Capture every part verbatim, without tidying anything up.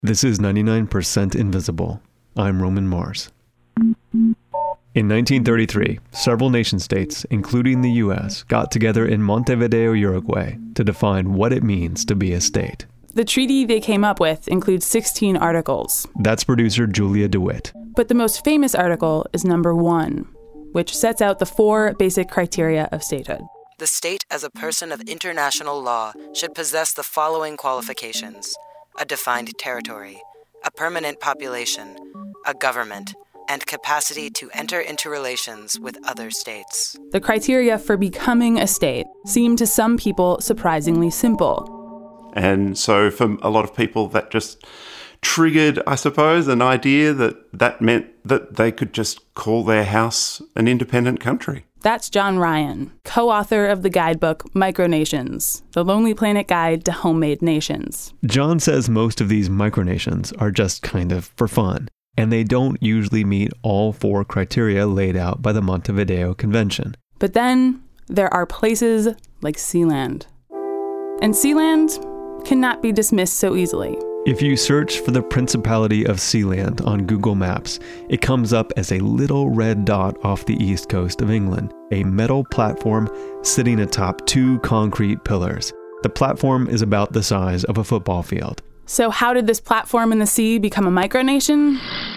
This is ninety-nine percent Invisible. I'm Roman Mars. In nineteen thirty-three, several nation-states, including the U S, got together in Montevideo, Uruguay, to define what it means to be a state. The treaty they came up with includes sixteen articles. That's producer Julia DeWitt. But the most famous article is number one, which sets out the four basic criteria of statehood. The state, as a person of international law, should possess the following qualifications: a defined territory, a permanent population, a government, and capacity to enter into relations with other states. The criteria for becoming a state seem to some people surprisingly simple. And so for a lot of people, that just triggered, I suppose, an idea that that meant that they could just call their house an independent country. That's John Ryan, co-author of the guidebook Micronations, the Lonely Planet Guide to Homemade Nations. John says most of these micronations are just kind of for fun, and they don't usually meet all four criteria laid out by the Montevideo Convention. But then there are places like Sealand. And Sealand cannot be dismissed so easily. If you search for the Principality of Sealand on Google Maps, it comes up as a little red dot off the east coast of England, a metal platform sitting atop two concrete pillars. The platform is about the size of a football field. So how did this platform in the sea become a micronation?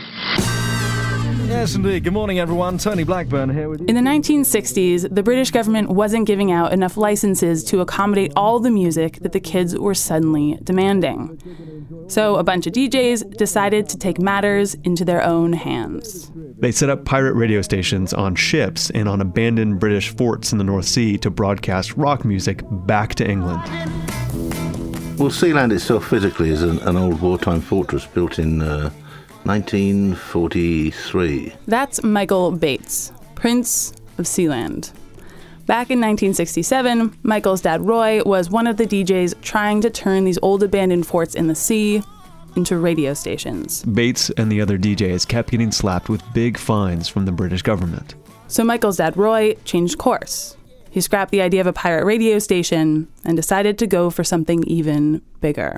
Yes, indeed. Good morning, everyone. Tony Blackburn here with you. In the nineteen sixties, the British government wasn't giving out enough licenses to accommodate all the music that the kids were suddenly demanding. So a bunch of D Js decided to take matters into their own hands. They set up pirate radio stations on ships and on abandoned British forts in the North Sea to broadcast rock music back to England. Well, Sealand itself physically is an, an old wartime fortress built in uh, nineteen forty-three. That's Michael Bates, Prince of Sealand. Back in nineteen sixty-seven, Michael's dad Roy was one of the D Js trying to turn these old abandoned forts in the sea into radio stations. Bates and the other D Js kept getting slapped with big fines from the British government. So Michael's dad Roy changed course. He scrapped the idea of a pirate radio station and decided to go for something even bigger.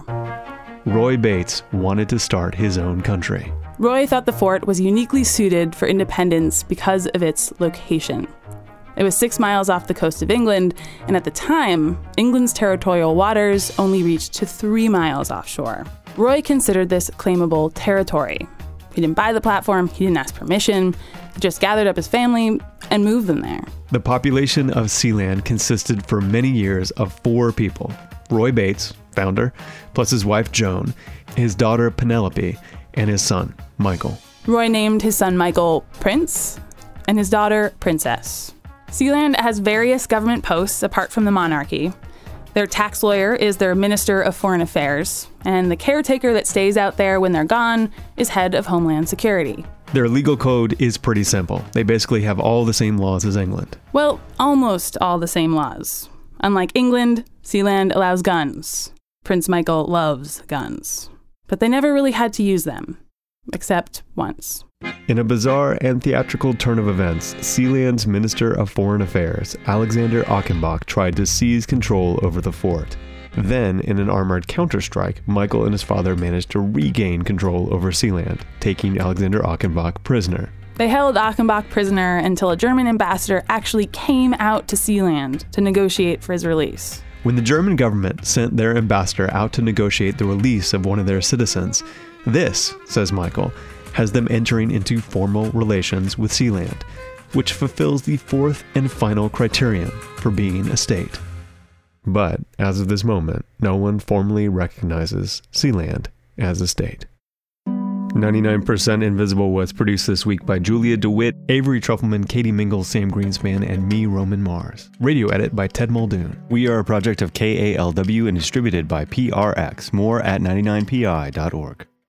Roy Bates wanted to start his own country. Roy thought the fort was uniquely suited for independence because of its location. It was six miles off the coast of England, and at the time, England's territorial waters only reached to three miles offshore. Roy considered this claimable territory. He didn't buy the platform, he didn't ask permission, he just gathered up his family and moved them there. The population of Sealand consisted for many years of four people: Roy Bates, founder, plus his wife Joan, his daughter Penelope, and his son, Michael. Roy named his son Michael Prince, and his daughter Princess. Sealand has various government posts apart from the monarchy. Their tax lawyer is their Minister of Foreign Affairs, and the caretaker that stays out there when they're gone is head of Homeland Security. Their legal code is pretty simple. They basically have all the same laws as England. Well, almost all the same laws. Unlike England, Sealand allows guns. Prince Michael loves guns. But they never really had to use them, except once. In a bizarre and theatrical turn of events, Sealand's Minister of Foreign Affairs, Alexander Achenbach, tried to seize control over the fort. Then, in an armored counterstrike, Michael and his father managed to regain control over Sealand, taking Alexander Achenbach prisoner. They held Achenbach prisoner until a German ambassador actually came out to Sealand to negotiate for his release. When the German government sent their ambassador out to negotiate the release of one of their citizens, this, says Michael, has them entering into formal relations with Sealand, which fulfills the fourth and final criterion for being a state. But as of this moment, no one formally recognizes Sealand as a state. ninety-nine percent Invisible was produced this week by Julia DeWitt, Avery Trufelman, Katie Mingle, Sam Greenspan, and me, Roman Mars. Radio edit by Ted Muldoon. We are a project of K A L W and distributed by P R X. More at ninety-nine P I dot org.